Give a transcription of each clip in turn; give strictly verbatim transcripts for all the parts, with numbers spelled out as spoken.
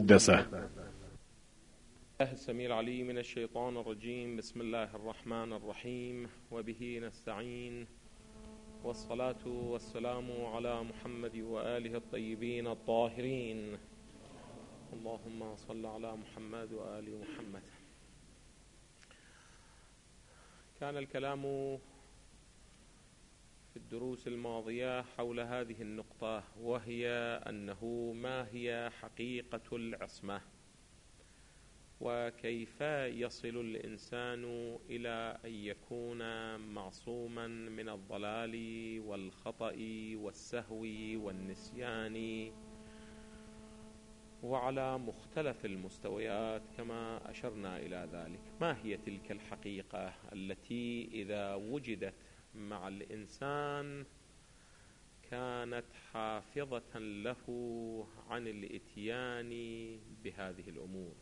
المقدسة. الله السميع العليم من الشيطان الرجيم. بسم الله الرحمن الرحيم، وبه نستعين، والصلاة والسلام على محمد وآله الطيبين الطاهرين. اللهم صل على محمد وآل محمد. كان الكلام في الدروس الماضية حول هذه النقطة، وهي أنه ما هي حقيقة العصمة، وكيف يصل الإنسان إلى أن يكون معصوما من الضلال والخطأ والسهو والنسيان، وعلى مختلف المستويات كما أشرنا إلى ذلك. ما هي تلك الحقيقة التي إذا وجدت مع الإنسان كانت حافظة له عن الإتيان بهذه الأمور؟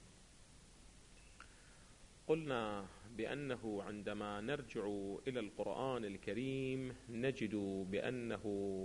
قلنا بأنه عندما نرجع إلى القرآن الكريم نجد بأنه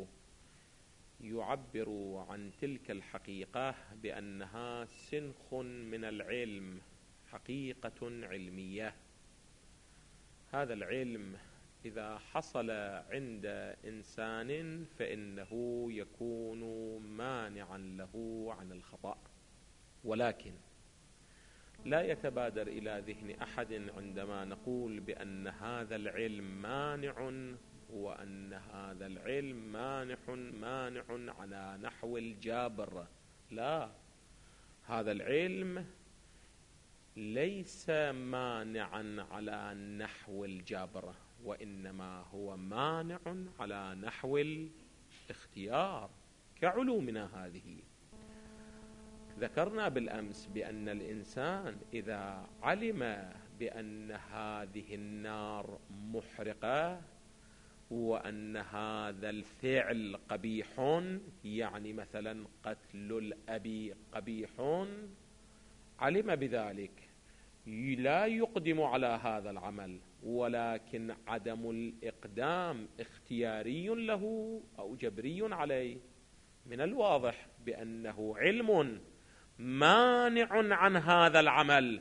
يعبر عن تلك الحقيقة بأنها سنخ من العلم، حقيقة علمية. هذا العلم إذا حصل عند إنسان فإنه يكون مانعا له عن الخطأ، ولكن لا يتبادر إلى ذهن أحد عندما نقول بأن هذا العلم مانع، وأن هذا العلم مانع مانع على نحو الجابر. لا، هذا العلم ليس مانعا على نحو الجابر، وإنما هو مانع على نحو الاختيار كعلومنا هذه. ذكرنا بالأمس بأن الإنسان إذا علم بأن هذه النار محرقة وأن هذا الفعل قبيح، يعني مثلا قتل الأب قبيح، علم بذلك لا يقدم على هذا العمل، ولكن عدم الإقدام اختياري له أو جبري عليه. من الواضح بأنه علم مانع عن هذا العمل،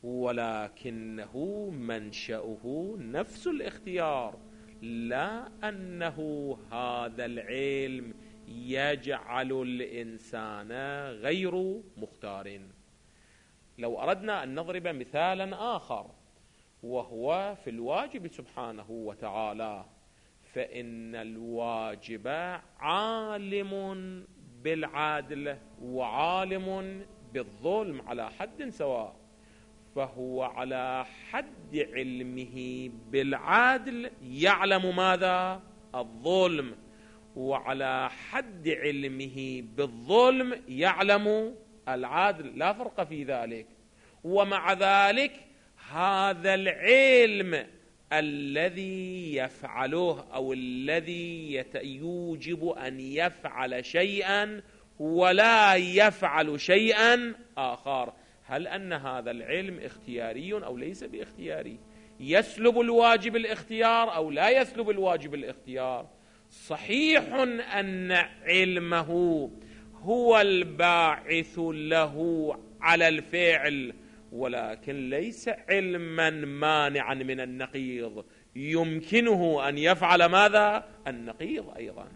ولكنه منشأه نفس الاختيار، لا أنه هذا العلم يجعل الإنسان غير مختار. لو أردنا أن نضرب مثالا آخر، وهو في الواجب سبحانه وتعالى، فإن الواجب عالم بالعدل وعالم بالظلم على حد سواء، فهو على حد علمه بالعدل يعلم ماذا؟ الظلم، وعلى حد علمه بالظلم يعلم العدل، لا فرق في ذلك. ومع ذلك هذا العلم الذي يفعله أو الذي يوجب أن يفعل شيئا ولا يفعل شيئا آخر، هل أن هذا العلم اختياري أو ليس باختياري؟ يسلب الواجب الاختيار أو لا يسلب الواجب الاختيار؟ صحيح أن علمه هو الباعث له على الفعل، ولكن ليس علما مانعا من النقيض، يمكنه أن يفعل ماذا؟ النقيض أيضا.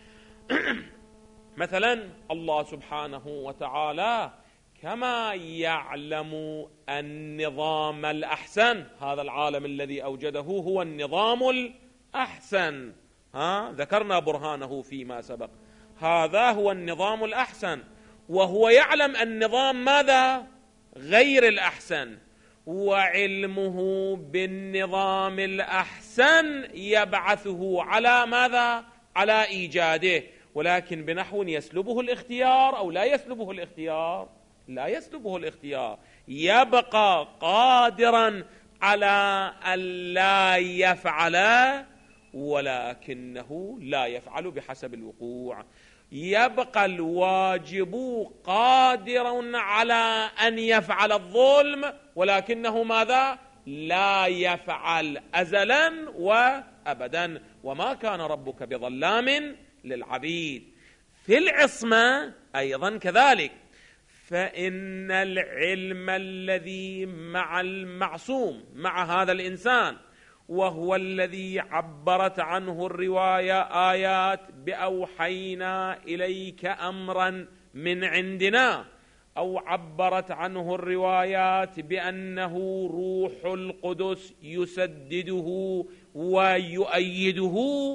مثلا الله سبحانه وتعالى كما يعلم النظام الأحسن، هذا العالم الذي أوجده هو النظام الأحسن، ها؟ ذكرنا برهانه فيما سبق، هذا هو النظام الأحسن، وهو يعلم النظام ماذا؟ غير الأحسن، وعلمه بالنظام الأحسن يبعثه على ماذا؟ على إيجاده، ولكن بنحو يسلبه الاختيار أو لا يسلبه الاختيار؟ لا يسلبه الاختيار، يبقى قادرا على أن لا يفعل، ولكنه لا يفعل بحسب الوقوع. يبقى الواجب قادرا على أن يفعل الظلم، ولكنه ماذا؟ لا يفعل أزلا وأبدا، وما كان ربك بظلام للعبيد. في العصمة أيضا كذلك، فإن العلم الذي مع المعصوم، مع هذا الإنسان، وهو الذي عبرت عنه الرواية آيات بأوحينا إليك أمرا من عندنا، أو عبرت عنه الروايات بأنه روح القدس يسدده ويؤيده،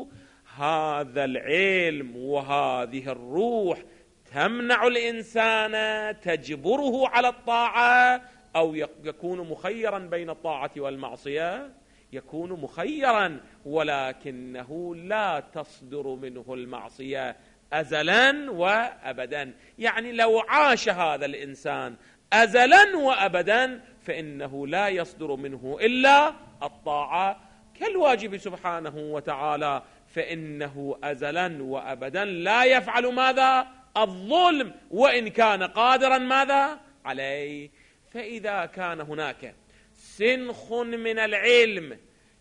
هذا العلم وهذه الروح تمنع الإنسان، تجبره على الطاعة، أو يكون مخيرا بين الطاعة والمعصية؟ يكون مخيرا، ولكنه لا تصدر منه المعصية أزلا وأبدا. يعني لو عاش هذا الإنسان أزلا وأبدا فإنه لا يصدر منه إلا الطاعة، كالواجب سبحانه وتعالى، فإنه أزلا وأبدا لا يفعل ماذا؟ الظلم، وإن كان قادرا ماذا؟ عليه. فإذا كان هناك سنخ من العلم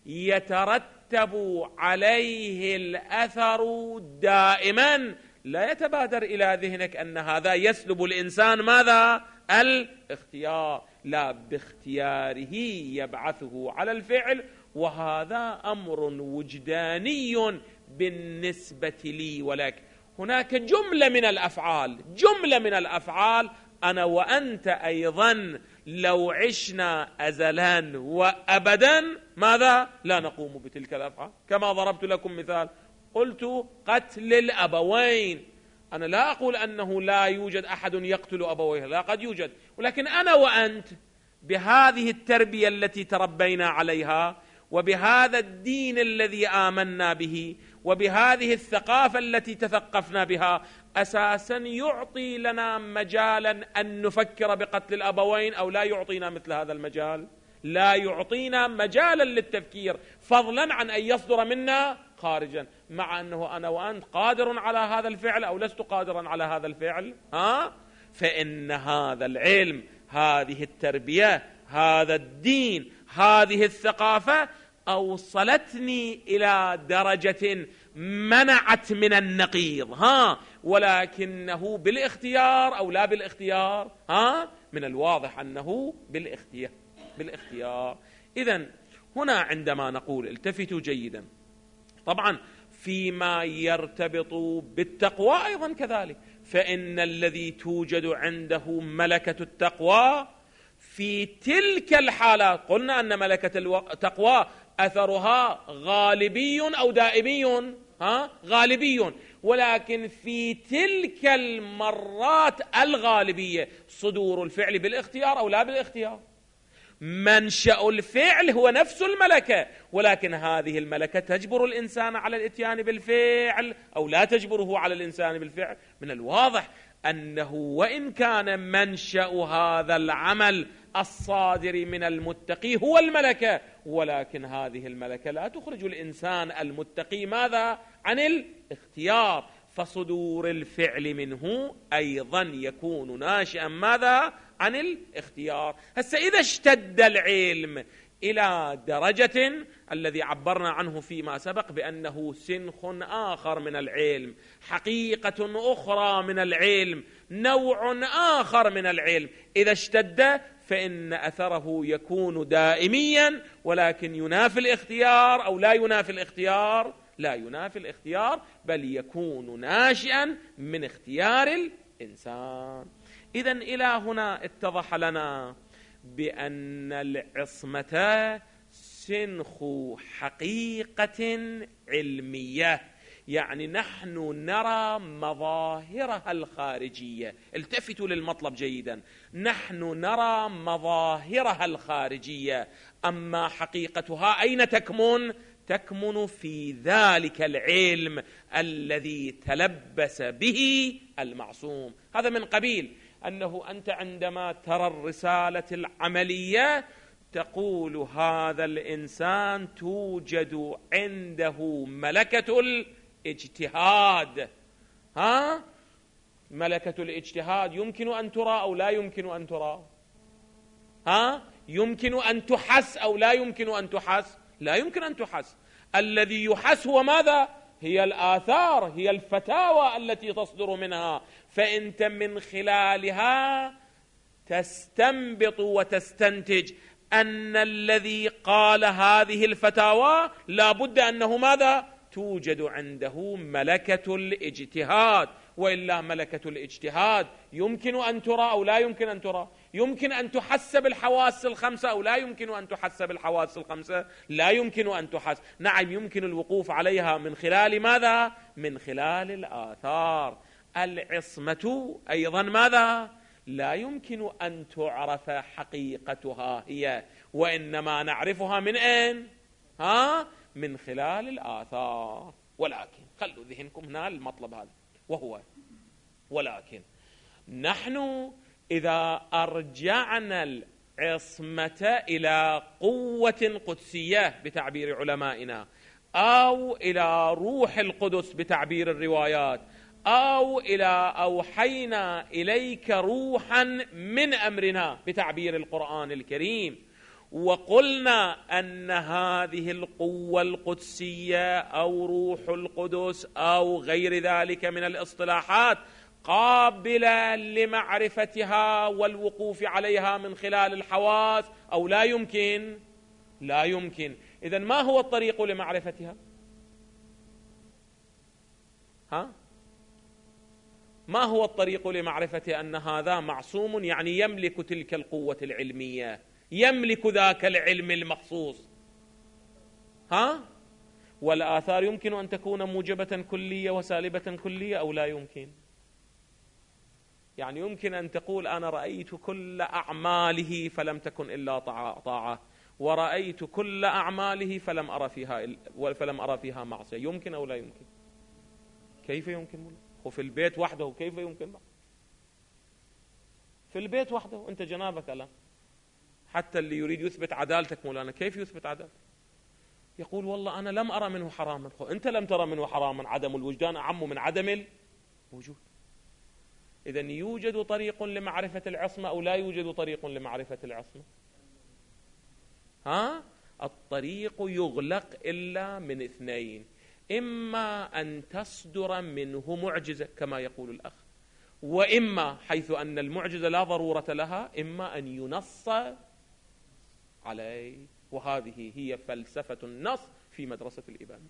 يترتب عليه الأثر دائما، لا يتبادر إلى ذهنك أن هذا يسلب الإنسان ماذا؟ الاختيار، لا، باختياره يبعثه على الفعل، وهذا أمر وجداني بالنسبة لي ولك. هناك جملة من الأفعال، جملة من الأفعال أنا وأنت أيضا لو عشنا أزلا وأبدا ماذا؟ لا نقوم بتلك الأفعال. كما ضربت لكم مثال، قلت قتل الأبوين، أنا لا أقول أنه لا يوجد أحد يقتل أبويه، لا، قد يوجد، ولكن أنا وأنت بهذه التربية التي تربينا عليها، وبهذا الدين الذي آمنا به، وبهذه الثقافة التي تثقفنا بها، أساسا يعطي لنا مجالا أن نفكر بقتل الأبوين، أو لا يعطينا مثل هذا المجال؟ لا يعطينا مجالا للتفكير، فضلا عن أن يصدر منا خارجا، مع أنه أنا وأنت قادر على هذا الفعل أو لست قادرا على هذا الفعل. ها؟ فإن هذا العلم، هذه التربية، هذا الدين، هذه الثقافة أوصلتني إلى درجة منعت من النقيض، ها، ولكنه بالاختيار أو لا بالاختيار؟ ها، من الواضح أنه بالاختيار. بالاختيار. إذن هنا عندما نقول التفتوا جيدا، طبعا فيما يرتبط بالتقوى أيضا كذلك، فإن الذي توجد عنده ملكة التقوى في تلك الحالات، قلنا أن ملكة التقوى أثرها غالبي أو دائمي؟ ها؟ غالبي، ولكن في تلك المرات الغالبية صدور الفعل بالاختيار أو لا بالاختيار؟ منشأ الفعل هو نفس الملكة، ولكن هذه الملكة تجبر الإنسان على الإتيان بالفعل أو لا تجبره على الإنسان بالفعل. من الواضح أنه وإن كان منشأ هذا العمل الصادر من المتقي هو الملكة، ولكن هذه الملكة لا تخرج الإنسان المتقي ماذا؟ عن الاختيار، فصدور الفعل منه أيضا يكون ناشئا ماذا؟ عن الاختيار. هسه إذا اشتد العلم إلى درجة الذي عبرنا عنه فيما سبق بأنه سنخ آخر من العلم، حقيقة أخرى من العلم، نوع آخر من العلم، إذا اشتد فإن أثره يكون دائميا، ولكن ينافي الاختيار أو لا ينافي الاختيار؟ لا ينافي الاختيار، بل يكون ناشئا من اختيار الإنسان. إذن إلى هنا اتضح لنا بأن العصمة سنخ حقيقة علمية، يعني نحن نرى مظاهرها الخارجية. التفتوا للمطلب جيدا، نحن نرى مظاهرها الخارجية، أما حقيقتها أين تكمن؟ تكمن في ذلك العلم الذي تلبس به المعصوم. هذا من قبيل أنه أنت عندما ترى الرسالة العملية تقول هذا الإنسان توجد عنده ملكة الاجتهاد. ها؟ ملكة الاجتهاد يمكن أن ترى أو لا يمكن أن ترى؟ ها؟ يمكن أن تحس أو لا يمكن أن تحس؟ لا يمكن أن تحس. الذي يحس هو ماذا؟ هي الآثار، هي الفتاوى التي تصدر منها، فأنت من خلالها تستنبط وتستنتج أن الذي قال هذه الفتاوى لا بد أنه ماذا؟ توجد عنده ملكة الاجتهاد، وإلا ملكة الاجتهاد يمكن أن ترى أو لا يمكن أن ترى، يمكن أن تحسب الحواس الخمسة أو لا يمكن أن تحسب الحواس الخمسة، لا يمكن أن تحس، نعم يمكن الوقوف عليها من خلال ماذا؟ من خلال الآثار. العصمة أيضا ماذا؟ لا يمكن أن تعرف حقيقتها هي، وإنما نعرفها من أين؟ ها؟ من خلال الآثار. ولكن خلوا ذهنكم هنا المطلب هذا، وهو ولكن نحن إذا أرجعنا العصمة إلى قوة قدسية بتعبير علمائنا، أو إلى روح القدس بتعبير الروايات، أو إلى أوحينا إليك روحا من أمرنا بتعبير القرآن الكريم، وقلنا أن هذه القوة القدسية أو روح القدس أو غير ذلك من الاصطلاحات قابلة لمعرفتها والوقوف عليها من خلال الحواس أو لا يمكن؟ لا يمكن. إذن ما هو الطريق لمعرفتها؟ ها؟ ما هو الطريق لمعرفة أن هذا معصوم، يعني يملك تلك القوة العلمية، يملك ذاك العلم المخصوص؟ ها؟ والآثار يمكن أن تكون موجبة كلية وسالبة كلية أو لا يمكن؟ يعني يمكن أن تقول أنا رأيت كل أعماله فلم تكن إلا طاعة، ورأيت كل أعماله فلم أرى فيها فلم أرى فيها معصية، يمكن أو لا يمكن؟ كيف يمكن؟ وفي البيت وحده كيف يمكن؟ في البيت وحده أنت جنابك الآن، حتى اللي يريد يثبت عدالتك مولانا كيف يثبت عدالتك؟ يقول والله أنا لم أرى منه حراما. أنت لم ترى منه حراما، عدم الوجدان أعم من عدم الوجود. إذن يوجد طريق لمعرفة العصمة أو لا يوجد طريق لمعرفة العصمة؟ ها؟ الطريق يغلق إلا من اثنين، إما أن تصدر منه معجزة كما يقول الأخ، وإما حيث أن المعجزة لا ضرورة لها إما أن ينص عليه. وهذه هي فلسفة النص في مدرسة الإمامية.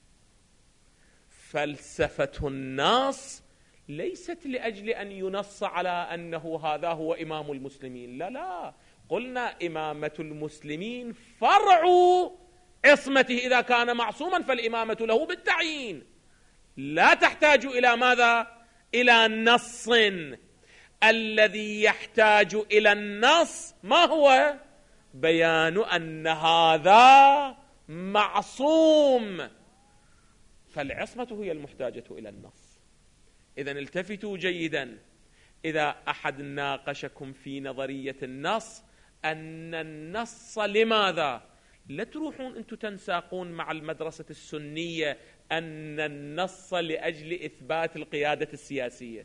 فلسفة النص ليست لأجل أن ينص على أنه هذا هو إمام المسلمين، لا لا، قلنا إمامة المسلمين فرع عصمته، إذا كان معصوما فالإمامة له بالتعيين، لا تحتاج إلى ماذا؟ إلى نص. الذي يحتاج إلى النص ما هو؟ بيان أن هذا معصوم، فالعصمة هي المحتاجة إلى النص. إذن التفتوا جيدا، إذا أحد ناقشكم في نظرية النص أن النص لماذا؟ لا تروحون أنتم تنساقون مع المدرسة السنية أن النص لأجل إثبات القيادة السياسية.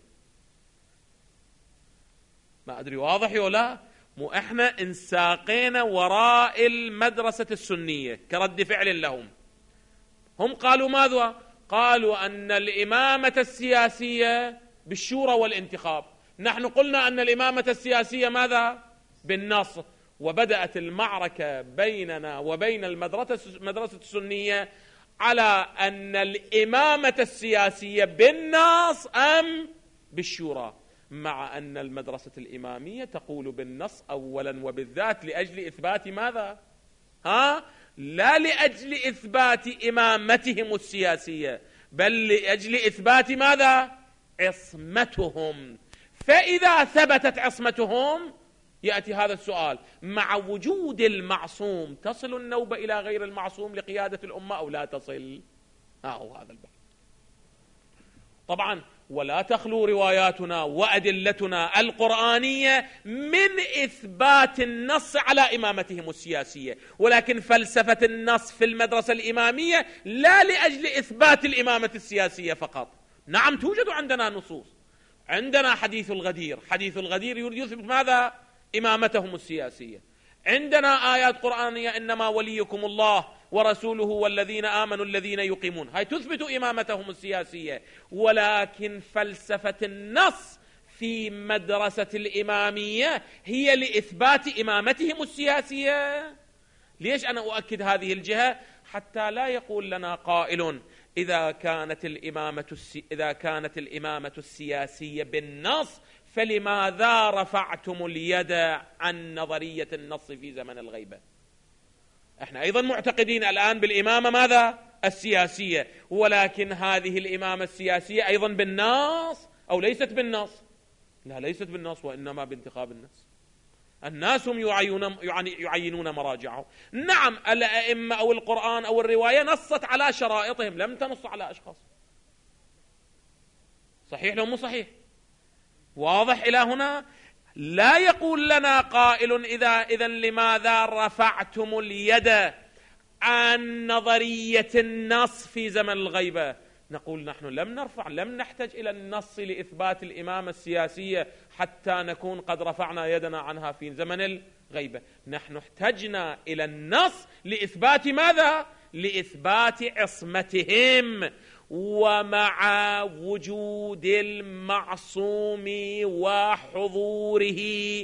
ما أدري واضح ولا؟ مو إحنا انساقينا وراء المدرسة السنية كرد فعل لهم. هم قالوا ماذا؟ قالوا أن الإمامة السياسية بالشورى والانتخاب، نحن قلنا أن الإمامة السياسية ماذا؟ بالنص. وبدأت المعركة بيننا وبين المدرسة السنية على أن الإمامة السياسية بالنص أم بالشورى، مع أن المدرسة الإمامية تقول بالنص أولا وبالذات لأجل إثبات ماذا؟ ها؟ لا لأجل إثبات إمامتهم السياسية، بل لأجل إثبات ماذا؟ عصمتهم. فإذا ثبتت عصمتهم يأتي هذا السؤال: مع وجود المعصوم تصل النوبة إلى غير المعصوم لقيادة الأمة أو لا تصل؟ ها هو هذا البحث. طبعا ولا تخلو رواياتنا وأدلتنا القرآنية من إثبات النص على إمامتهم السياسية، ولكن فلسفة النص في المدرسة الإمامية لا لأجل إثبات الإمامة السياسية فقط. نعم توجد عندنا نصوص، عندنا حديث الغدير، حديث الغدير يثبت ماذا؟ إمامتهم السياسية. عندنا آيات قرآنية: إنما وليكم الله ورسوله والذين آمنوا الذين يقيمون، هاي تثبت إمامتهم السياسية. ولكن فلسفة النص في مدرسة الإمامية هي لإثبات إمامتهم السياسية. ليش أنا أؤكد هذه الجهة؟ حتى لا يقول لنا قائل إذا كانت الإمامة السي... إذا كانت الإمامة السياسية بالنص فلماذا رفعتم اليد عن نظرية النص في زمن الغيبة؟ احنا أيضا معتقدين الآن بالإمامة ماذا؟ السياسية، ولكن هذه الإمامة السياسية أيضا بالنص أو ليست بالنص؟ لا، ليست بالنص، وإنما بانتخاب الناس. الناس هم يعينون, يعينون مراجعهم. نعم الأئمة أو القرآن أو الرواية نصت على شرائطهم، لم تنص على أشخاص. صحيح لو مو صحيح؟ واضح إلى هنا؟ لا يقول لنا قائل إذا إذن لماذا رفعتم اليد عن نظرية النص في زمن الغيبة؟ نقول نحن لم نرفع، لم نحتاج إلى النص لإثبات الإمامة السياسية حتى نكون قد رفعنا يدنا عنها في زمن الغيبة. نحن احتجنا إلى النص لإثبات ماذا؟ لإثبات عصمتهم، ومع وجود المعصوم وحضوره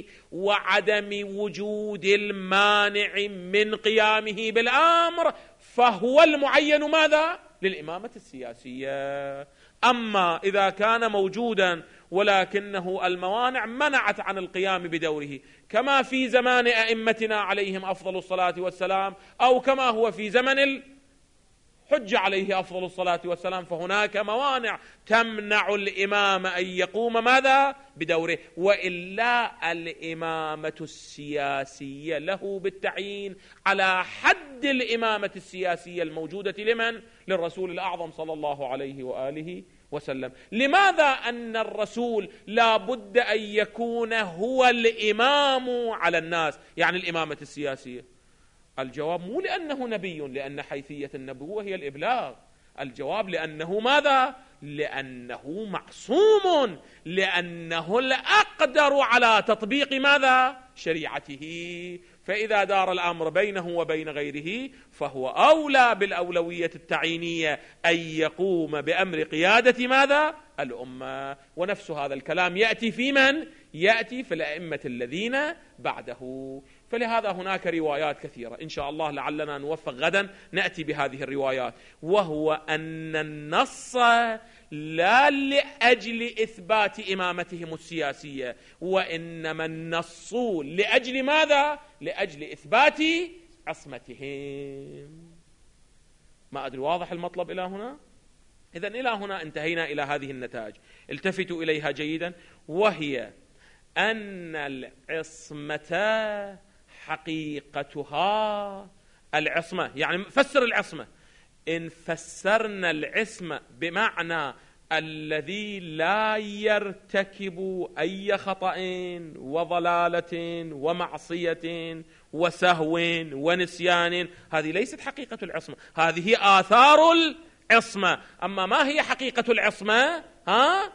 وعدم وجود المانع من قيامه بالأمر فهو المعين ماذا؟ للإمامة السياسية. أما إذا كان موجودا ولكنه الموانع منعت عن القيام بدوره، كما في زمان أئمتنا عليهم أفضل الصلاة والسلام، أو كما هو في زمن الحج عليه أفضل الصلاة والسلام، فهناك موانع تمنع الإمام أن يقوم ماذا؟ بدوره. وإلا الإمامة السياسية له بالتعيين على حد الإمامة السياسية الموجودة لمن؟ للرسول الأعظم صلى الله عليه وآله وسلم. لماذا أن الرسول لا بد أن يكون هو الإمام على الناس، يعني الإمامة السياسية؟ الجواب مو لأنه نبي، لأن حيثية النبوة هي الإبلاغ. الجواب لأنه ماذا؟ لأنه معصوم، لأنه الأقدر على تطبيق ماذا؟ شريعته. فإذا دار الأمر بينه وبين غيره فهو أولى بالأولوية التعيينية أن يقوم بأمر قيادة ماذا؟ الأمة. ونفس هذا الكلام يأتي في من؟ يأتي في الأئمة الذين بعده. فلهذا هناك روايات كثيرة، إن شاء الله لعلنا نوفق غدا نأتي بهذه الروايات، وهو أن النص لا لأجل إثبات إمامتهم السياسية، وإنما النص لأجل ماذا؟ لأجل إثبات عصمتهم. ما أدري واضح المطلب إلى هنا؟ إذن إلى هنا انتهينا إلى هذه النتائج، التفتوا إليها جيدا، وهي أن العصمة حقيقتها العصمة، يعني فسر العصمة. إن فسرنا العصمة بمعنى الذي لا يرتكب أي خطأ وضلالة ومعصية وسهو ونسيان، هذه ليست حقيقة العصمة، هذه آثار العصمة. أما ما هي حقيقة العصمة؟ ها؟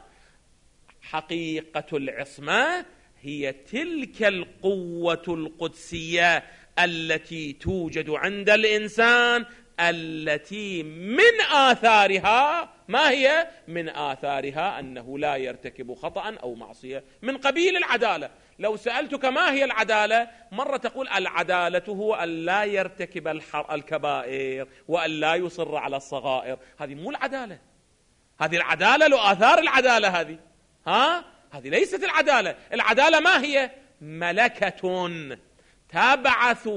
حقيقة العصمة هي تلك القوة القدسية التي توجد عند الإنسان، التي من آثارها ما هي؟ من آثارها أنه لا يرتكب خطأ أو معصية، من قبيل العدالة. لو سألتك ما هي العدالة، مرة تقول العدالة هو أن لا يرتكب الكبائر وأن لا يصر على الصغائر. هذه مو العدالة، هذه العدالة له آثار العدالة، هذه ها؟ هذه ليست العدالة. العدالة ما هي؟ ملكة تبعث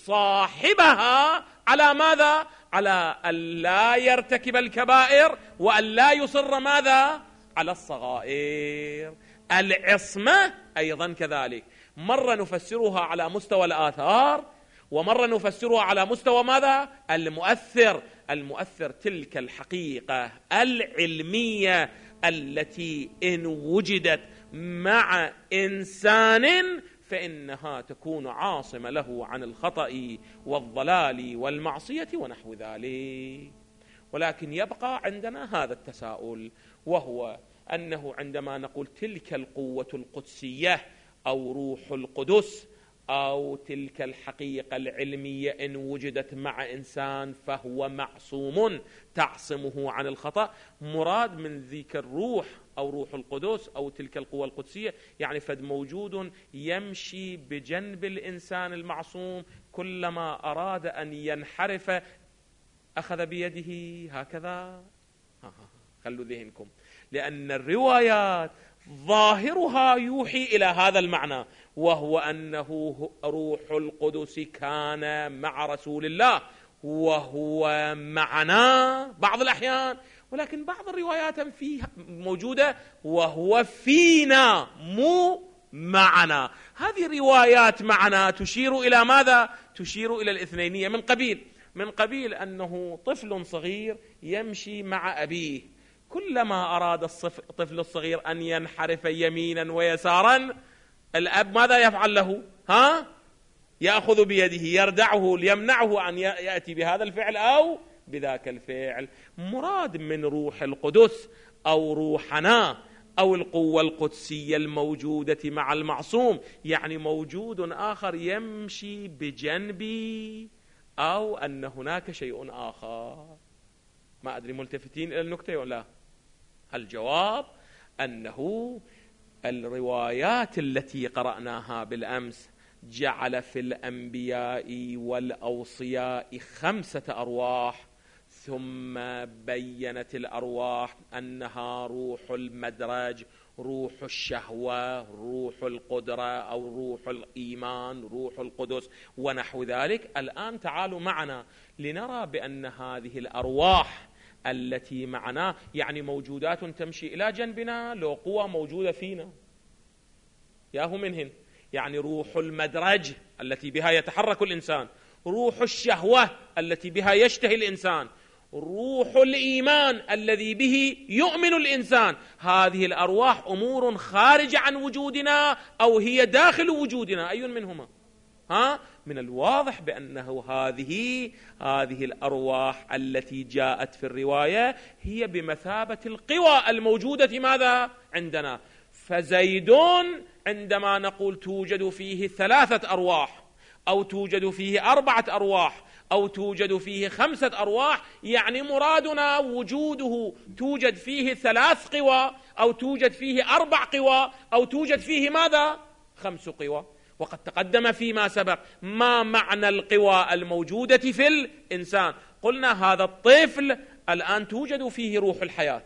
صاحبها على ماذا؟ على أن لا يرتكب الكبائر وأن لا يصر ماذا؟ على الصغائر. العصمة أيضا كذلك، مرة نفسرها على مستوى الآثار، ومرة نفسرها على مستوى ماذا؟ المؤثر. المؤثر تلك الحقيقة العلمية التي إن وجدت مع إنسان فإنها تكون عاصمة له عن الخطأ والضلال والمعصية ونحو ذلك. ولكن يبقى عندنا هذا التساؤل، وهو أنه عندما نقول تلك القوة القدسية أو روح القدس أو تلك الحقيقة العلمية إن وجدت مع إنسان فهو معصوم تعصمه عن الخطأ، مراد من ذيك الروح أو روح القدس أو تلك القوة القدسية، يعني فد موجود يمشي بجنب الإنسان المعصوم، كلما أراد أن ينحرف أخذ بيده هكذا. خلوا ذهنكم، لأن الروايات ظاهرها يوحي إلى هذا المعنى، وهو أنه روح القدس كان مع رسول الله وهو معنا بعض الأحيان، ولكن بعض الروايات فيها موجودة وهو فينا مو معنا. هذه الروايات معنا تشير إلى ماذا؟ تشير إلى الاثنينية، من قبيل من قبيل أنه طفل صغير يمشي مع أبيه، كلما أراد الطفل الصغير أن ينحرف يمينا ويسارا الأب ماذا يفعل له؟ ها؟ يأخذ بيده يردعه ليمنعه أن يأتي بهذا الفعل أو بذاك الفعل. مراد من روح القدس أو روحنا أو القوة القدسية الموجودة مع المعصوم، يعني موجود آخر يمشي بجنبي، أو أن هناك شيء آخر. ما أدري ملتفتين إلى النكتة ولا؟ الجواب أنه الروايات التي قرأناها بالأمس جعل في الأنبياء والأوصياء خمسة أرواح، ثم بينت الأرواح أنها روح المدرج، روح الشهوة، روح القدرة أو روح الإيمان، روح القدس ونحو ذلك. الآن تعالوا معنا لنرى بأن هذه الأرواح التي معنا يعني موجودات تمشي إلى جنبنا، لو قوة موجودة فينا ياهو منهن، يعني روح المدرج التي بها يتحرك الإنسان، روح الشهوة التي بها يشتهي الإنسان، روح الإيمان الذي به يؤمن الإنسان. هذه الأرواح أمور خارجة عن وجودنا أو هي داخل وجودنا، أي منهما؟ ها؟ من الواضح بأنه هذه هذه الأرواح التي جاءت في الرواية هي بمثابة القوى الموجودة ماذا عندنا. فزيد عندما نقول توجد فيه ثلاثة أرواح أو توجد فيه أربعة أرواح أو توجد فيه خمسة أرواح، يعني مرادنا وجوده توجد فيه ثلاث قوى أو توجد فيه أربع قوى أو توجد فيه ماذا؟ خمس قوى. وقد تقدم فيما سبق ما معنى القوى الموجودة في الإنسان. قلنا هذا الطفل الآن توجد فيه روح الحياة،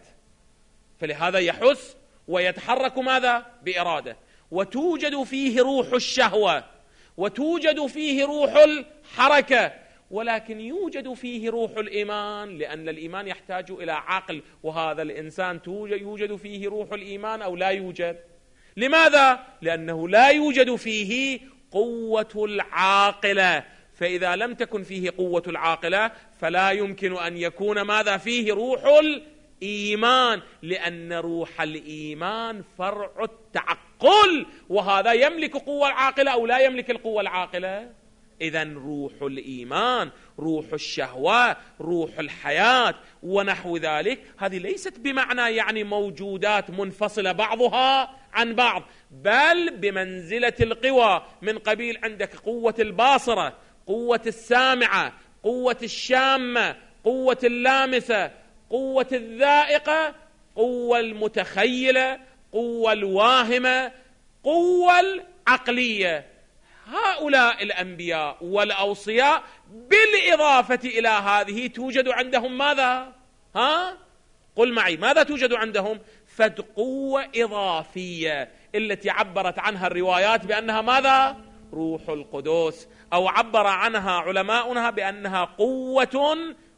فلهذا يحس ويتحرك ماذا؟ بإرادة. وتوجد فيه روح الشهوة، وتوجد فيه روح الحركة، ولكن يوجد فيه روح الإيمان، لأن الإيمان يحتاج إلى عقل، وهذا الإنسان يوجد فيه روح الإيمان أو لا يوجد. لماذا؟ لأنه لا يوجد فيه قوة العاقلة، فإذا لم تكن فيه قوة العاقلة فلا يمكن أن يكون ماذا فيه؟ روح الإيمان، لأن روح الإيمان فرع التعقل، وهذا يملك قوة العاقلة أو لا يملك القوة العاقلة. إذن روح الإيمان، روح الشهوة، روح الحياة ونحو ذلك، هذه ليست بمعنى يعني موجودات منفصلة بعضها عن بعض، بل بمنزلة القوى. من قبيل عندك قوة الباصرة، قوة السامعة، قوة الشامة، قوة اللامسة، قوة الذائقة، قوة المتخيلة، قوة الواهمة، قوة العقلية. هؤلاء الأنبياء والأوصياء بالإضافة إلى هذه توجد عندهم ماذا؟ ها؟ قل معي، ماذا توجد عندهم؟ فد قوة إضافية التي عبرت عنها الروايات بأنها ماذا؟ روح القدس، أو عبر عنها علماؤنا بأنها قوة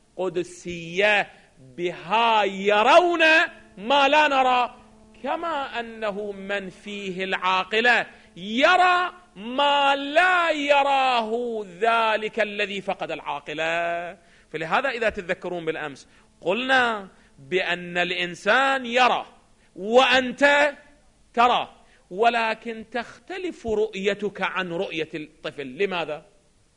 قدسية بها يرون ما لا نرى، كما أنه من فيه العاقلة يرى ما لا يراه ذلك الذي فقد العاقلة. فلهذا إذا تتذكرون بالأمس قلنا بأن الإنسان يرى وأنت ترى، ولكن تختلف رؤيتك عن رؤية الطفل. لماذا؟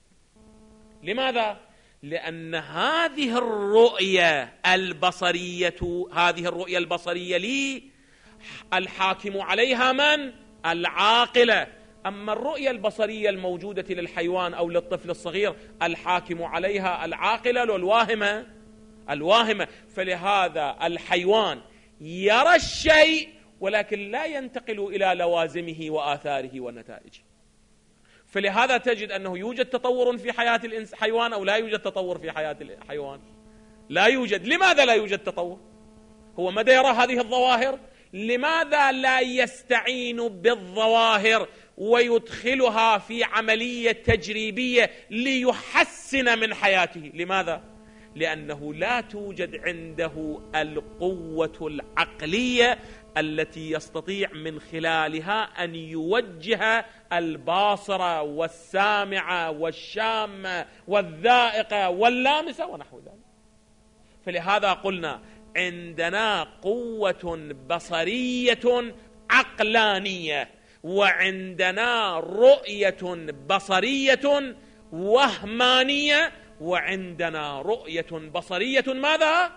لماذا؟ لأن هذه الرؤية البصرية هذه الرؤية البصرية لي الحاكم عليها من؟ العاقلة. أما الرؤية البصرية الموجودة للحيوان أو للطفل الصغير الحاكم عليها العاقلة والواهمة الواهمة. فلهذا الحيوان يرى الشيء ولكن لا ينتقل إلى لوازمه وآثاره ونتائجه. فلهذا تجد أنه يوجد تطور في حياة الحيوان أو لا يوجد تطور في حياة الحيوان؟ لا يوجد. لماذا لا يوجد تطور؟ هو مدى يرى هذه الظواهر، لماذا لا يستعين بالظواهر ويدخلها في عملية تجريبية ليحسن من حياته؟ لماذا؟ لأنه لا توجد عنده القوة العقلية التي يستطيع من خلالها أن يوجه الباصرة والسامعة والشامة والذائقة واللامسة ونحو ذلك. فلهذا قلنا عندنا قوة بصرية عقلانية، وعندنا رؤية بصرية وهمانية، وعندنا رؤية بصرية ماذا؟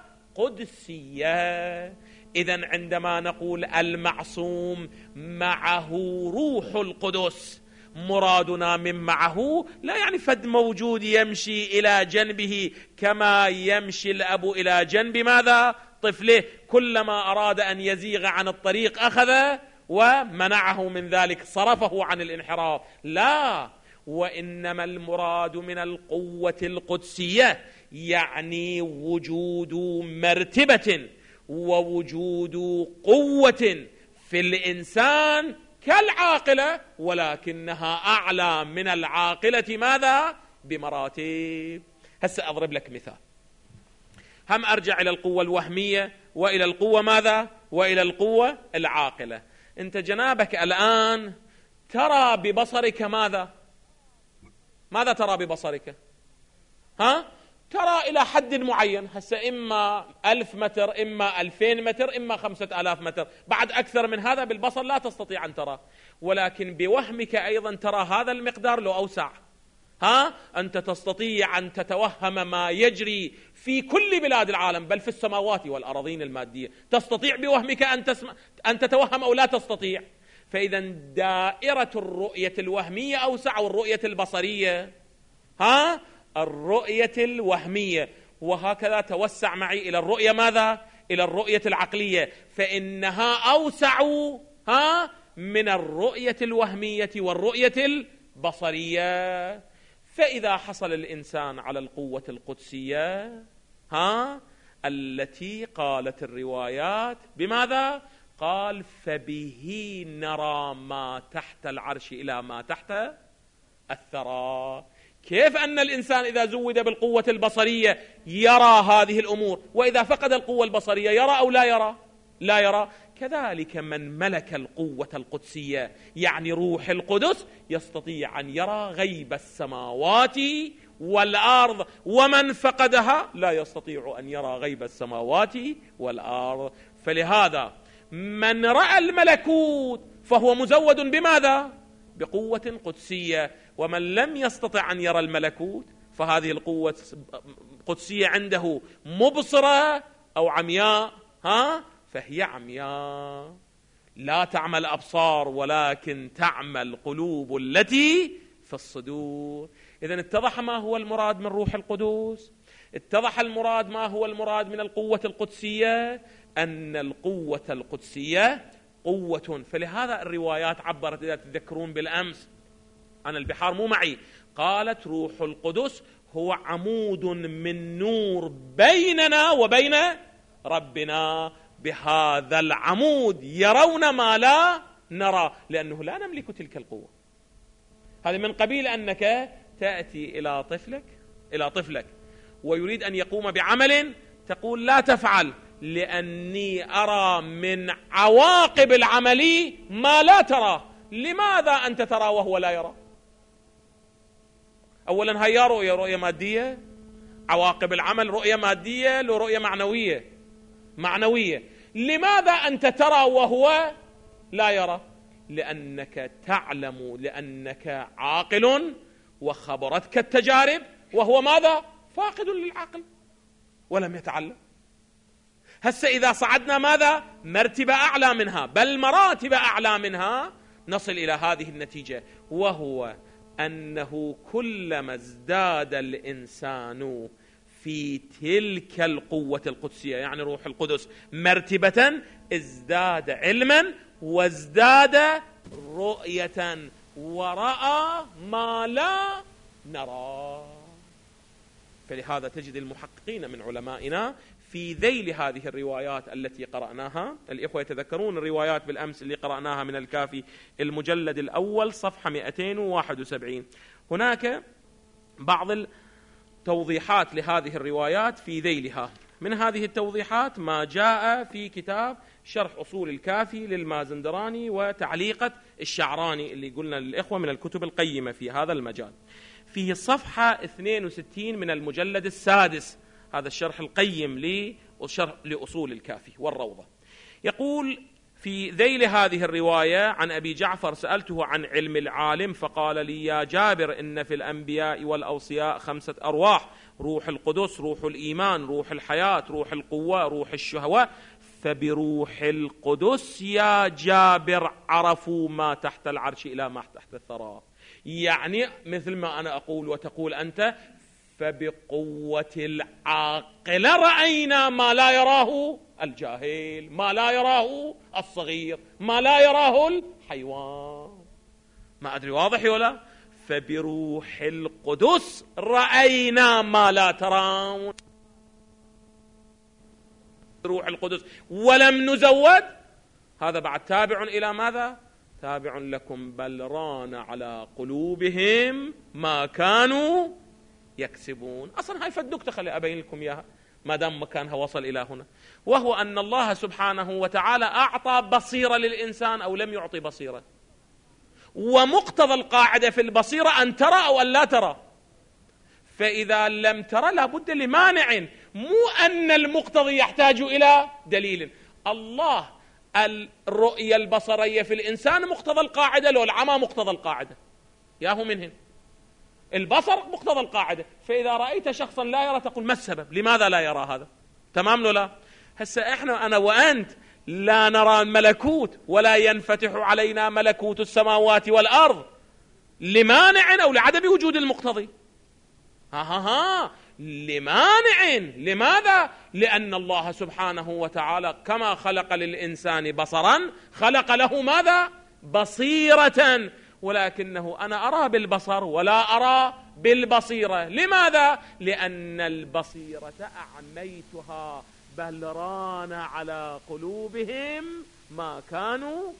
قدسية. إذن عندما نقول المعصوم معه روح القدس، مرادنا من معه لا يعني فد موجود يمشي إلى جنبه كما يمشي الأب إلى جنب ماذا؟ طفله، كلما أراد أن يزيغ عن الطريق أخذ ومنعه من ذلك، صرفه عن الانحراف. لا، وإنما المراد من القوة القدسية يعني وجود مرتبة ووجود قوة في الإنسان كالعاقلة، ولكنها أعلى من العاقلة ماذا؟ بمراتب. هسه أضرب لك مثال، هم أرجع إلى القوة الوهمية وإلى القوة ماذا؟ وإلى القوة العاقلة. أنت جنابك الآن ترى ببصرك ماذا؟ ماذا ترى ببصرك؟ ها؟ ترى إلى حد معين، هسه إما ألف متر، إما ألفين متر، إما خمسة آلاف متر، بعد أكثر من هذا بالبصر لا تستطيع أن ترى، ولكن بوهمك أيضا ترى هذا المقدار لو أوسع. ها؟ أنت تستطيع أن تتوهم ما يجري في كل بلاد العالم، بل في السماوات والأراضين المادية، تستطيع بوهمك أن, تسمع أن تتوهم أو لا تستطيع؟ فإذا دائرة الرؤية الوهمية أوسع والرؤية البصرية ها؟ الرؤية الوهمية، وهكذا توسع معي إلى الرؤية ماذا؟ إلى الرؤية العقلية، فإنها أوسع ها؟ من الرؤية الوهمية والرؤية البصرية. فإذا حصل الإنسان على القوة القدسية ها؟ التي قالت الروايات بماذا؟ قال فبه نرى ما تحت العرش إلى ما تحت الثرى. كيف أن الإنسان إذا زود بالقوة البصرية يرى هذه الأمور، وإذا فقد القوة البصرية يرى أو لا يرى؟ لا يرى. كذلك من ملك القوة القدسية يعني روح القدس يستطيع أن يرى غيب السماوات والأرض، ومن فقدها لا يستطيع أن يرى غيب السماوات والأرض. فلهذا من رأى الملكوت فهو مزود بماذا؟ بقوة قدسية، ومن لم يستطع أن يرى الملكوت فهذه القوة القدسية عنده مبصرة أو عمياء ها؟ فهي عمياء، لا تعمى الأبصار ولكن تعمى القلوب التي في الصدور. إذن اتضح ما هو المراد من روح القدس، اتضح المراد ما هو المراد من القوة القدسية، أن القوة القدسية قوة. فلهذا الروايات عبرت، إذا تذكرون بالأمس عن البحار مو معي، قالت روح القدس هو عمود من نور بيننا وبين ربنا، بهذا العمود يرون ما لا نرى، لأنه لا نملك تلك القوة. هذا من قبيل أنك تأتي إلى طفلك إلى طفلك ويريد أن يقوم بعمل، تقول لا تفعل لأني أرى من عواقب العمل ما لا ترى. لماذا أنت ترى وهو لا يرى؟ أولا هي رؤية رؤية مادية، عواقب العمل رؤية مادية لو رؤية معنوية معنوية. لماذا أنت ترى وهو لا يرى؟ لأنك تعلم، لأنك عاقل وخبرتك التجارب، وهو ماذا؟ فاقد للعقل ولم يتعلم. هسه إذا صعدنا ماذا؟ مرتبة أعلى منها، بل مراتب أعلى منها، نصل إلى هذه النتيجة، وهو أنه كلما ازداد الإنسان في تلك القوة القدسية، يعني روح القدس مرتبة ازداد علما وازداد رؤية ورأى ما لا نرى. فلهذا تجد المحققين من علمائنا في ذيل هذه الروايات التي قرأناها، الإخوة يتذكرون الروايات بالأمس اللي قرأناها من الكافي المجلد الأول صفحة مئتين وواحد وسبعين، هناك بعض التوضيحات لهذه الروايات في ذيلها. من هذه التوضيحات ما جاء في كتاب شرح أصول الكافي للمازندراني وتعليقة الشعراني اللي قلنا للإخوة من الكتب القيمة في هذا المجال، في صفحة اثنين وستين من المجلد السادس، هذا الشرح القيم لأصول الكافي والروضة. يقول في ذيل هذه الرواية عن أبي جعفر: سألته عن علم العالم فقال لي: يا جابر، إن في الأنبياء والأوصياء خمسة أرواح: روح القدس، روح الإيمان، روح الحياة، روح القوة، روح الشهوة. فبروح القدس يا جابر عرفوا ما تحت العرش إلى ما تحت الثرى. يعني مثل ما أنا أقول وتقول أنت، فبقوة العاقل رأينا ما لا يراه الجاهل، ما لا يراه الصغير، ما لا يراه الحيوان. ما أدري واضح ولا؟ فبروح القدس رأينا ما لا ترون، روح القدس ولم نزود. هذا بعد تابع إلى ماذا؟ تابع لكم: بل ران على قلوبهم ما كانوا يكسبون. أصلا هاي فالنكتة خلي أبين لكم إياها ما دام مكانها وصل إلى هنا، وهو أن الله سبحانه وتعالى أعطى بصيرة للإنسان أو لم يعطي بصيرة، ومقتضى القاعدة في البصيرة أن ترى أو أن لا ترى. فإذا لم ترى لابد لمانع، مو أن المقتضي يحتاج إلى دليل. الله الرؤية البصرية في الإنسان مقتضى القاعدة، لو العمى مقتضى القاعدة، ياهو منهن. البصر مقتضى القاعدة، فإذا رأيت شخصا لا يرى تقول ما السبب؟ لماذا لا يرى هذا؟ تمام ولا لا؟ هسه احنا أنا وأنت لا نرى الملكوت ولا ينفتح علينا ملكوت السماوات والأرض لمانع أو لعدم وجود المقتضي. ها ها ها لمانع. لماذا؟ لأن الله سبحانه وتعالى كما خلق للإنسان بصرا خلق له ماذا؟ بصيرة، ولكنه أنا أرى بالبصر ولا أرى بالبصيرة. لماذا؟ لأن البصيرة أعميتها، بل ران على قلوبهم ما كانوا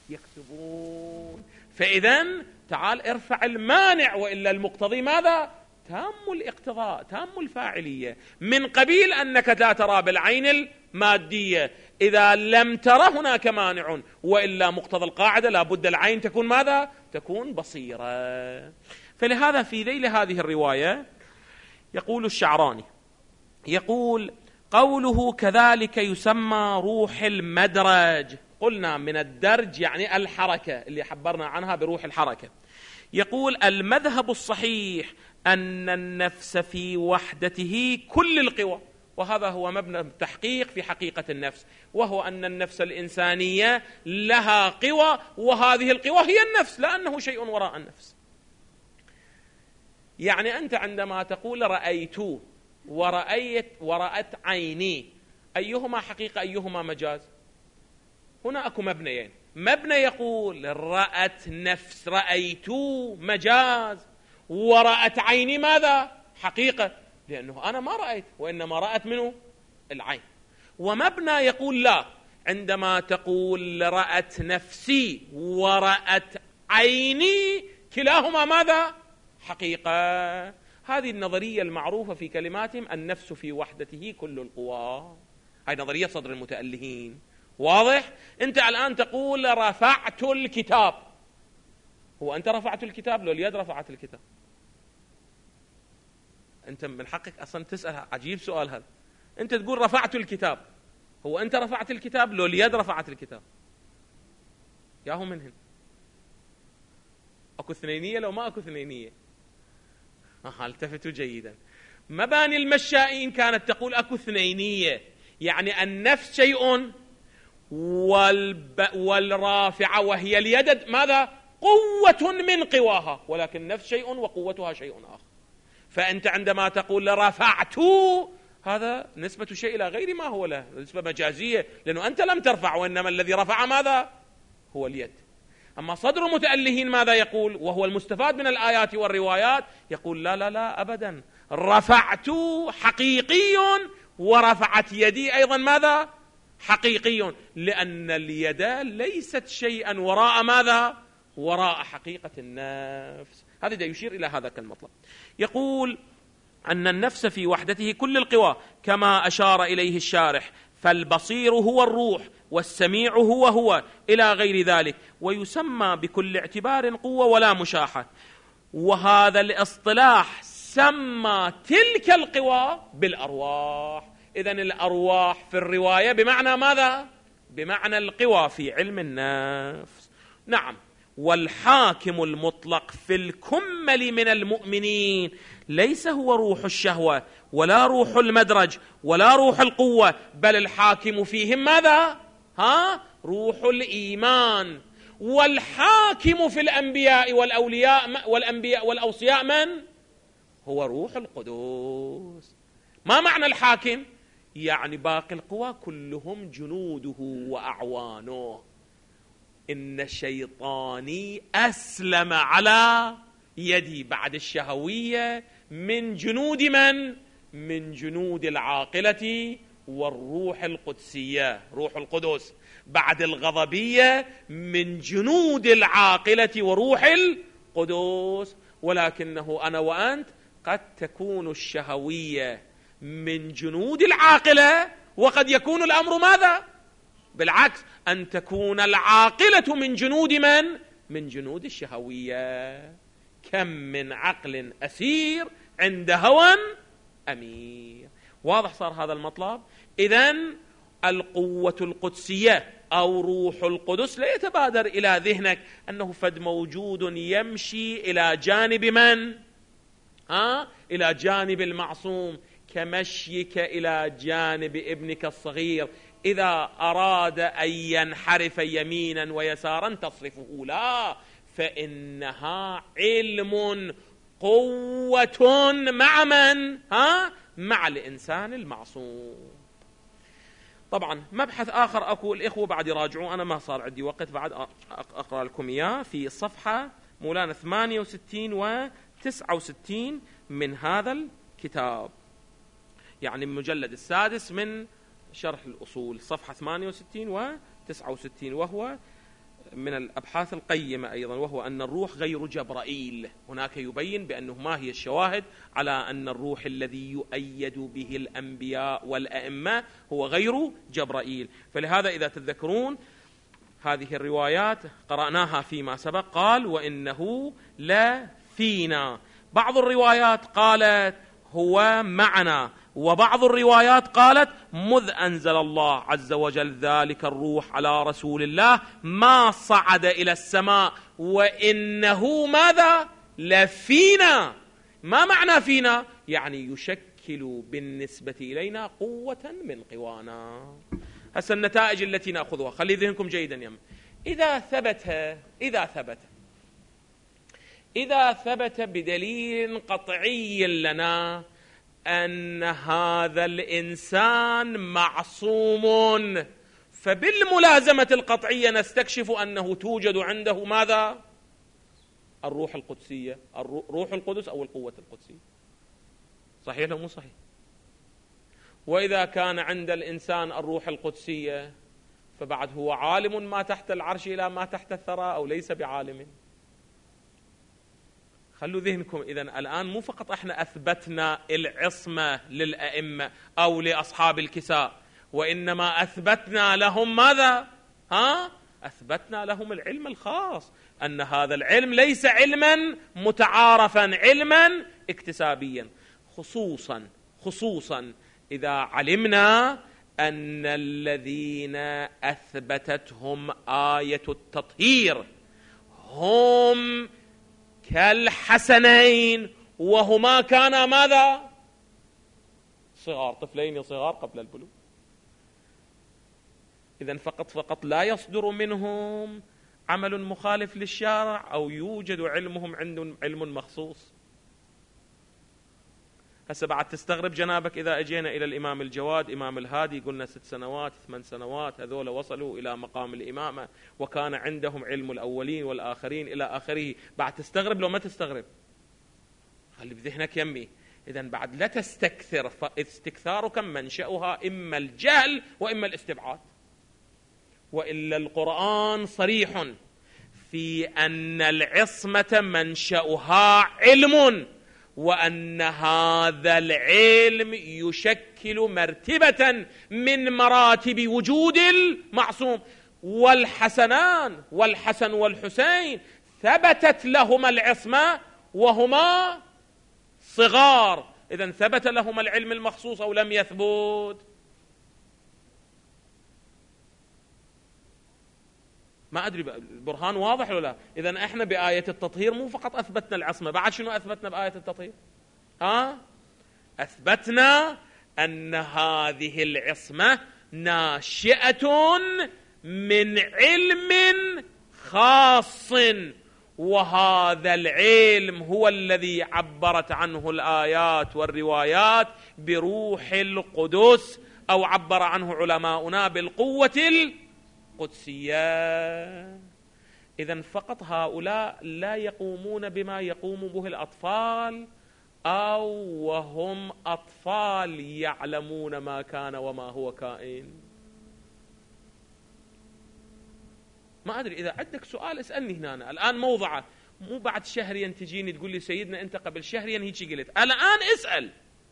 يكسبون. فإذن تعال ارفع المانع، وإلا المقتضي ماذا؟ تام الاقتضاء، تام الفاعلية، من قبيل أنك لا ترى بالعين المادية. إذا لم ترى هناك مانع، وإلا مقتضى القاعدة لابد العين تكون ماذا؟ تكون بصيرة. فلهذا في ذيل هذه الرواية يقول الشعراني، يقول: قوله كذلك يسمى روح المدرج. قلنا من الدرج يعني الحركة اللي حبرنا عنها بروح الحركة. يقول: المذهب الصحيح أن النفس في وحدته كل القوى، وهذا هو مبنى التحقيق في حقيقة النفس، وهو أن النفس الإنسانية لها قوى، وهذه القوى هي النفس، لأنه شيء وراء النفس. يعني أنت عندما تقول رأيت ورأيت ورأت عيني، أيهما حقيقة أيهما مجاز؟ هنا أكو مبنيين. مبنى يقول رأت نفس، رأيت مجاز، ورأت عيني ماذا؟ حقيقة، لأنه أنا ما رأيت وإنما رأت منه العين. ومبنى يقول لا، عندما تقول رأت نفسي ورأت عيني كلاهما ماذا؟ حقيقة. هذه النظرية المعروفة في كلماتهم: النفس في وحدته كل القوى. هذه نظرية صدر المتألهين. واضح؟ أنت الآن تقول رفعت الكتاب، هو أنت رفعت الكتاب لو اليد رفعت الكتاب؟ أنت من حقك أصلا تسأل، عجيب سؤال هذا. أنت تقول رفعت الكتاب، هو أنت رفعت الكتاب لو اليد رفعت الكتاب؟ ياهو منهن. أكو اثنينية لو ما أكو اثنينية؟ ها التفتوا جيدا. مباني المشائين كانت تقول أكو اثنينية، يعني النفس شيء والب... والرافعة وهي اليد ماذا؟ قوة من قواها، ولكن النفس شيء وقوتها شيء آخر. فأنت عندما تقول رفعت، هذا نسبة شيء إلى غير ما هو له، نسبة مجازية، لأنه أنت لم ترفع، وإنما الذي رفع ماذا؟ هو اليد. أما صدر المتألهين ماذا يقول؟ وهو المستفاد من الآيات والروايات، يقول لا لا لا أبدا، رفعت حقيقي، ورفعت يدي أيضا ماذا؟ حقيقي، لأن اليد ليست شيئا وراء ماذا؟ وراء حقيقة النفس. هذا يشير إلى هذا المطلب. يقول أن النفس في وحدته كل القوى كما أشار إليه الشارح، فالبصير هو الروح، والسميع هو هو، إلى غير ذلك، ويسمى بكل اعتبار قوة ولا مشاحة. وهذا الاصطلاح سمى تلك القوى بالأرواح. إذن الأرواح في الرواية بمعنى ماذا؟ بمعنى القوى في علم النفس. نعم. والحاكم المطلق في الكمل من المؤمنين ليس هو روح الشهوة ولا روح المدرج ولا روح القوة، بل الحاكم فيهم ماذا؟ ها؟ روح الإيمان. والحاكم في الأنبياء والأولياء والأنبياء والأوصياء من؟ هو روح القدس. ما معنى الحاكم؟ يعني باقي القوى كلهم جنوده وأعوانه. إن شيطاني أسلم على يدي بعد الشهوية من جنود من؟ من جنود العاقلة والروح القدسية، روح القدس. بعد الغضبية من جنود العاقلة وروح القدس. ولكنه أنا وأنت قد تكون الشهوية من جنود العاقلة، وقد يكون الأمر ماذا؟ بالعكس، أن تكون العاقلة من جنود من؟ من جنود الشهوية. كم من عقل أسير عند هوى أمير. واضح صار هذا المطلب؟ إذن القوة القدسية أو روح القدس لا يتبادر إلى ذهنك أنه فد موجود يمشي إلى جانب من؟ ها؟ إلى جانب المعصوم، كمشيك إلى جانب ابنك الصغير إذا أراد أن ينحرف يمينا ويسارا تصرفه. لا، فإنها علم قوة مع من؟ ها؟ مع الإنسان المعصوم. طبعا مبحث آخر أكو الإخوة بعد يراجعوا، أنا ما صار عندي وقت بعد أقرأ لكم إياه، في صفحة مولانا ثمانية وستين وتسعة وستين من هذا الكتاب، يعني المجلد السادس من شرح الأصول، صفحة ثمانية وستين وتسعة وستين، وهو من الأبحاث القيمة أيضا، وهو أن الروح غير جبرائيل. هناك يبين بأنه ما هي الشواهد على أن الروح الذي يؤيد به الأنبياء والأئمة هو غير جبرائيل. فلهذا إذا تذكرون هذه الروايات قرأناها فيما سبق، قال وإنه لا فينا. بعض الروايات قالت هو معنا، وبعض الروايات قالت مذ أنزل الله عز وجل ذلك الروح على رسول الله ما صعد إلى السماء وإنه ماذا؟ لفينا. ما معنى فينا؟ يعني يشكل بالنسبة إلينا قوة من قوانا. هسه النتائج التي نأخذها خلي ذهنكم جيدا يم. إذا ثبت إذا ثبت إذا ثبت بدليل قطعي لنا أن هذا الإنسان معصوم، فبالملازمة القطعية نستكشف أنه توجد عنده ماذا؟ الروح القدسية، روح القدس أو القوة القدسية. صحيح لو مو صحيح؟ وإذا كان عند الإنسان الروح القدسية فبعد هو عالم ما تحت العرش إلى ما تحت الثرى أو ليس بعالم؟ خلوا ذهنكم. إذن الآن مو فقط احنا أثبتنا العصمة للأئمة أو لأصحاب الكساء، وإنما أثبتنا لهم ماذا؟ ها؟ أثبتنا لهم العلم الخاص، أن هذا العلم ليس علما متعارفا، علما اكتسابيا، خصوصا خصوصا إذا علمنا أن الذين أثبتتهم آية التطهير هم كالحسنين، وهما كانا ماذا؟ صغار، طفلين صغار قبل البلوغ. إذن فقط فقط لا يصدر منهم عمل مخالف للشارع أو يوجد علمهم عندهم علم مخصوص. هسه بعد تستغرب جنابك إذا أجينا إلى الإمام الجواد إمام الهادي، قلنا ست سنوات ثمان سنوات هذول وصلوا إلى مقام الإمامة وكان عندهم علم الأولين والآخرين إلى آخره، بعد تستغرب لو ما تستغرب؟ خلي بذهنك يمي. إذن بعد لا تستكثر، فاستكثارك منشأها إما الجهل وإما الاستبعاد، وإلا القرآن صريح في أن العصمة منشأها علم، وأن هذا العلم يشكل مرتبة من مراتب وجود المعصوم. والحسنان والحسن والحسين ثبتت لهما العصمة وهما صغار، إذن ثبت لهما العلم المخصوص أو لم يثبت؟ ما أدري البرهان واضح ولا لا؟ إذن احنا بآية التطهير مو فقط أثبتنا العصمة، بعد شنو أثبتنا بآية التطهير؟ ها؟ أثبتنا أن هذه العصمة ناشئة من علم خاص، وهذا العلم هو الذي عبرت عنه الآيات والروايات بروح القدس، أو عبر عنه علماؤنا بالقوة القدسية. إذن فقط هؤلاء لا يقومون بما يقوم به الأطفال، أو وهم أطفال يعلمون ما كان وما هو كائن. ما أدري إذا عندك سؤال اسألني هنا الآن موضعه، مو بعد شهريا تجيني تقول لي سيدنا أنت قبل شهريا هيك قلت. الآن اسأل،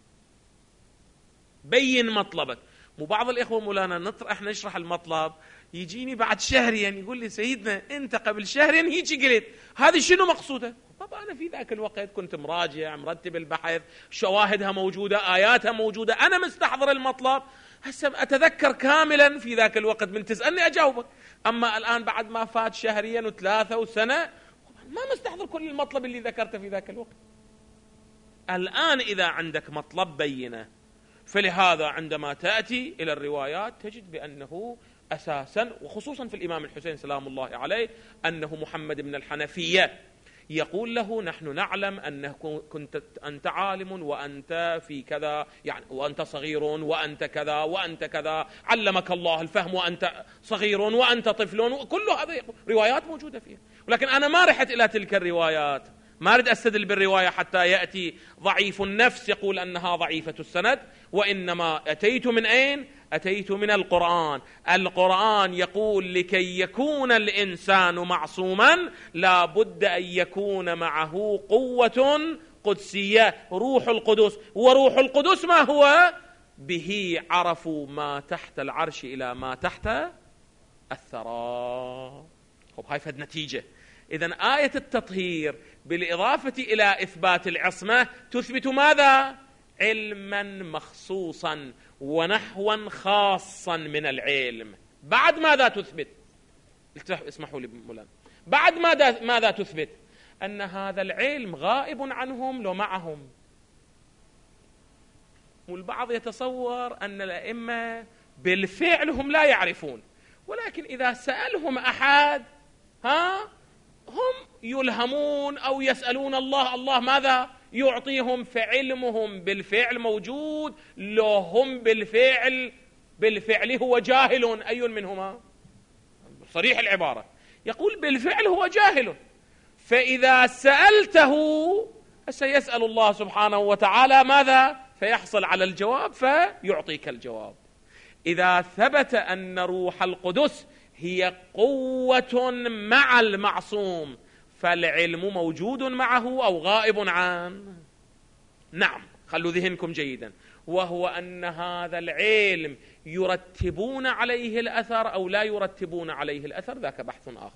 بين مطلبك. مو بعض الإخوة مولانا نطرح احنا نشرح المطلب يجيني بعد شهريا يقول لي سيدنا أنت قبل شهريا هيك قلت، هذه شنو مقصوده؟ طبعا أنا في ذاك الوقت كنت مراجع مرتب البحث، شواهدها موجودة، آياتها موجودة، أنا مستحضر المطلب. هسه أتذكر كاملا في ذاك الوقت من تسألني أجاوبك. أما الآن بعد ما فات شهريا وثلاثة وسنة ما مستحضر كل المطلب اللي ذكرته في ذاك الوقت. الآن إذا عندك مطلب بينه، فلهذا عندما تأتي إلى الروايات تجد بأنه أساسا، وخصوصا في الإمام الحسين سلام الله عليه، أنه محمد بن الحنفية يقول له نحن نعلم أنك كنت أنت عالم وأنت في كذا، يعني وأنت صغير وأنت كذا وأنت كذا، علمك الله الفهم وأنت صغير وأنت طفل، كل هذه روايات موجودة فيها. ولكن أنا ما رحت إلى تلك الروايات، ما أريد أستدل بالرواية حتى يأتي ضعيف النفس يقول أنها ضعيفة السند، وإنما أتيت من أين؟ أتيت من القرآن. القرآن يقول لكي يكون الإنسان معصوما لا بد أن يكون معه قوة قدسية، روح القدس. وروح القدس ما هو؟ به عرفوا ما تحت العرش إلى ما تحت الثرى. خب هاي فد نتيجة. إذن آية التطهير بالإضافة إلى إثبات العصمة تثبت ماذا؟ علما مخصوصا ونحوا خاصا من العلم. بعد ماذا تثبت؟ اسمحوا لي مولانا، بعد ماذا ماذا تثبت؟ أن هذا العلم غائب عنهم لو معهم. والبعض يتصور أن الأئمة بالفعل هم لا يعرفون، ولكن إذا سألهم أحد ها هم يلهمون أو يسألون الله، الله ماذا يعطيهم؟ فعلمهم بالفعل موجود. لو هم بالفعل بالفعل هو جاهل، أي منهما؟ صريح العبارة يقول بالفعل هو جاهل. فإذا سألته سيسأل الله سبحانه وتعالى ماذا؟ فيحصل على الجواب فيعطيك الجواب. إذا ثبت أن روح القدس هي قوة مع المعصوم فالعلم موجود معه أو غائب عنه؟ نعم، خلوا ذهنكم جيدا. وهو أن هذا العلم يرتبون عليه الأثر أو لا يرتبون عليه الأثر، ذاك بحث آخر.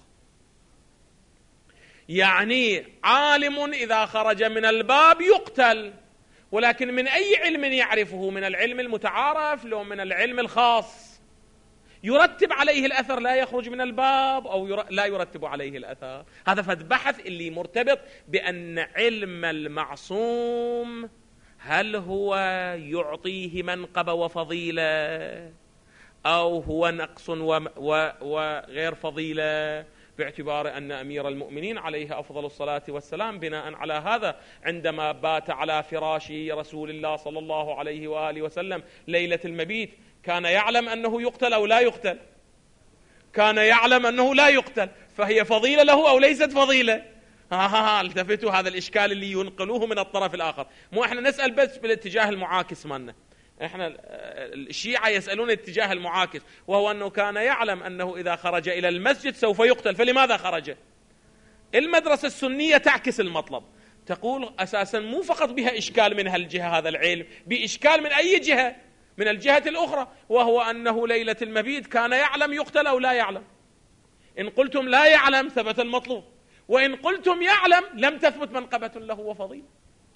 يعني عالم إذا خرج من الباب يقتل، ولكن من أي علم يعرفه؟ من العلم المتعارف لو من العلم الخاص؟ يرتب عليه الأثر، لا يخرج من الباب أو ير... لا يرتب عليه الأثر. هذا فد بحث اللي مرتبط بأن علم المعصوم هل هو يعطيه منقبة وفضيلة أو هو نقص و... و... وغير فضيلة، باعتبار أن أمير المؤمنين عليه أفضل الصلاة والسلام بناء على هذا عندما بات على فراش رسول الله صلى الله عليه وآله وسلم ليلة المبيت كان يعلم أنه يقتل أو لا يقتل؟ كان يعلم أنه لا يقتل، فهي فضيلة له أو ليست فضيلة؟ ها ها ها التفتوا هذا الإشكال اللي ينقلوه من الطرف الآخر. مو احنا نسأل بس بالاتجاه المعاكس مالنا، احنا الشيعة يسألون الاتجاه المعاكس، وهو أنه كان يعلم أنه إذا خرج إلى المسجد سوف يقتل، فلماذا خرج؟ المدرسة السنية تعكس المطلب، تقول أساسا مو فقط بها إشكال من هالجهة هذا العلم، بإشكال من أي جهة؟ من الجهة الأخرى، وهو أنه ليلة المبيت كان يعلم يقتل أو لا يعلم. إن قلتم لا يعلم ثبت المطلوب، وإن قلتم يعلم لم تثبت منقبة له وفضيلة،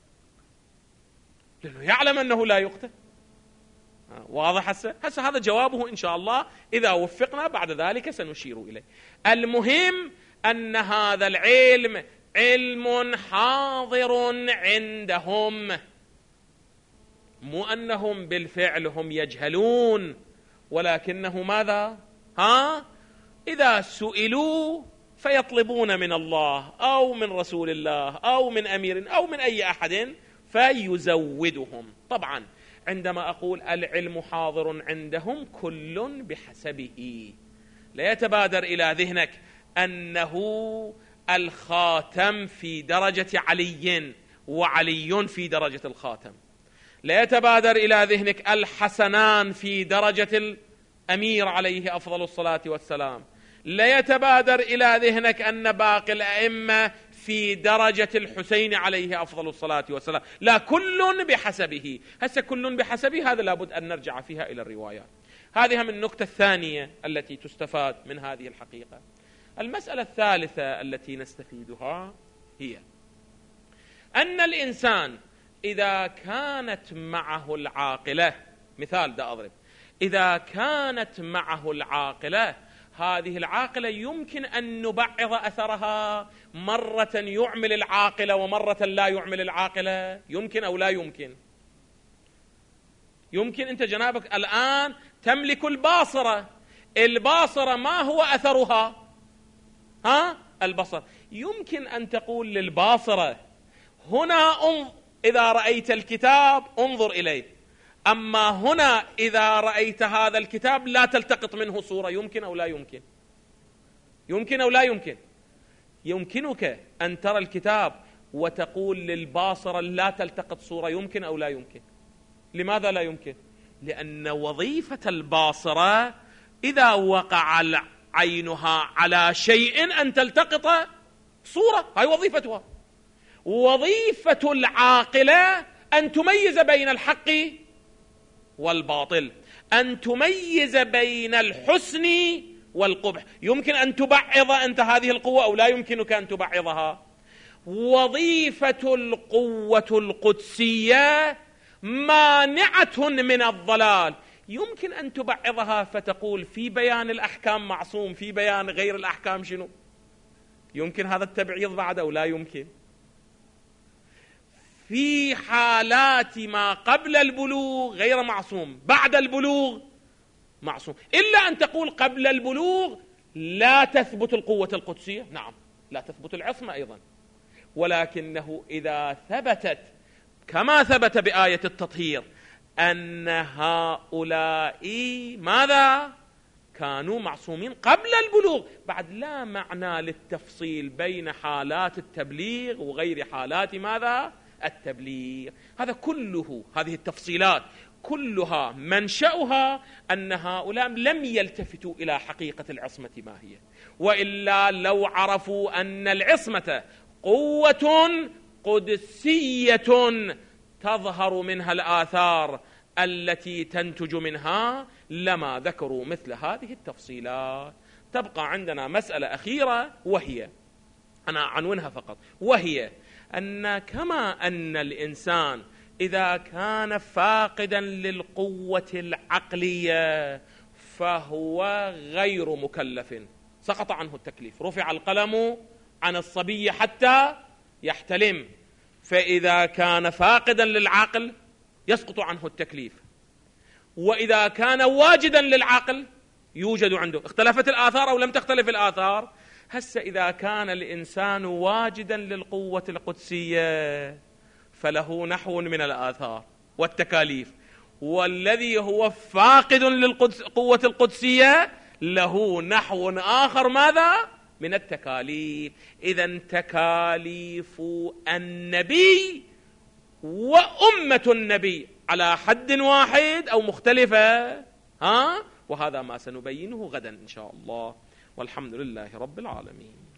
لأنه يعلم أنه لا يقتل. واضح؟ هسه هسه هذا جوابه إن شاء الله، إذا وفقنا بعد ذلك سنشير إليه. المهم أن هذا العلم علم حاضر عندهم، مو أنهم بالفعل هم يجهلون، ولكنه ماذا؟ ها؟ إذا سئلوا فيطلبون من الله أو من رسول الله أو من أمير أو من أي أحد فيزودهم. طبعا عندما أقول العلم حاضر عندهم كل بحسبه، لا يتبادر إلى ذهنك أنه الخاتم في درجة علي وعلي في درجة الخاتم، لا يتبادر إلى ذهنك الحسنان في درجة الأمير عليه أفضل الصلاة والسلام، لا يتبادر إلى ذهنك أن باقي الأئمة في درجة الحسين عليه أفضل الصلاة والسلام، لا، كل بحسبه. هسه كل بحسبه هذا لابد أن نرجع فيها إلى الروايات. هذه من النقطة الثانية التي تستفاد من هذه الحقيقة. المسألة الثالثة التي نستفيدها هي أن الإنسان إذا كانت معه العاقلة، مثال دا أضرب، إذا كانت معه العاقلة، هذه العاقلة يمكن أن نبعض أثرها، مرة يعمل العاقلة ومرة لا يعمل العاقلة، يمكن أو لا يمكن؟ يمكن. أنت جنابك الآن تملك الباصرة، الباصرة ما هو أثرها؟ ها؟ البصر. يمكن أن تقول للباصرة هنا انظر، إذا رأيت الكتاب انظر إليه، أما هنا إذا رأيت هذا الكتاب لا تلتقط منه صورة. يمكن أو لا يمكن؟ يمكن أو لا يمكن؟ يمكنك أن ترى الكتاب وتقول للباصرة لا تلتقط صورة. يمكن أو لا يمكن؟ لماذا لا يمكن؟ لأن وظيفة الباصرة إذا وقع عينها على شيء أن تلتقط صورة، هاي وظيفتها. وظيفة العاقلة أن تميز بين الحق والباطل، أن تميز بين الحسن والقبح. يمكن أن تبعض أنت هذه القوة أو لا يمكنك أن تبعضها؟ وظيفة القوة القدسية مانعة من الضلال، يمكن أن تبعضها فتقول في بيان الأحكام معصوم، في بيان غير الأحكام شنو؟ يمكن هذا التبعيض بعد أو لا يمكن؟ في حالات ما قبل البلوغ غير معصوم، بعد البلوغ معصوم، إلا أن تقول قبل البلوغ لا تثبت القوة القدسية، نعم لا تثبت العصمة أيضا، ولكنه إذا ثبتت كما ثبت بآية التطهير أن هؤلاء ماذا؟ كانوا معصومين قبل البلوغ، بعد لا معنى للتفصيل بين حالات التبليغ وغير حالات ماذا؟ التبليغ. هذا كله، هذه التفصيلات كلها منشأها أن هؤلاء لم يلتفتوا إلى حقيقة العصمة ما هي، وإلا لو عرفوا أن العصمة قوة قدسية تظهر منها الآثار التي تنتج منها لما ذكروا مثل هذه التفصيلات. تبقى عندنا مسألة أخيرة وهي، أنا عنونها فقط، وهي أن كما أن الإنسان إذا كان فاقدا للقوة العقلية فهو غير مكلف، سقط عنه التكليف، رفع القلم عن الصبي حتى يحتلم، فإذا كان فاقدا للعقل يسقط عنه التكليف، وإذا كان واجدا للعقل يوجد عنده. اختلفت الآثار أو لم تختلف الآثار؟ هسه إذا كان الإنسان واجدا للقوة القدسية فله نحو من الآثار والتكاليف، والذي هو فاقد للقوة القدسية له نحو آخر ماذا؟ من التكاليف. إذن تكاليف النبي وأمة النبي على حد واحد أو مختلفة، ها؟ وهذا ما سنبينه غدا إن شاء الله، والحمد لله رب العالمين.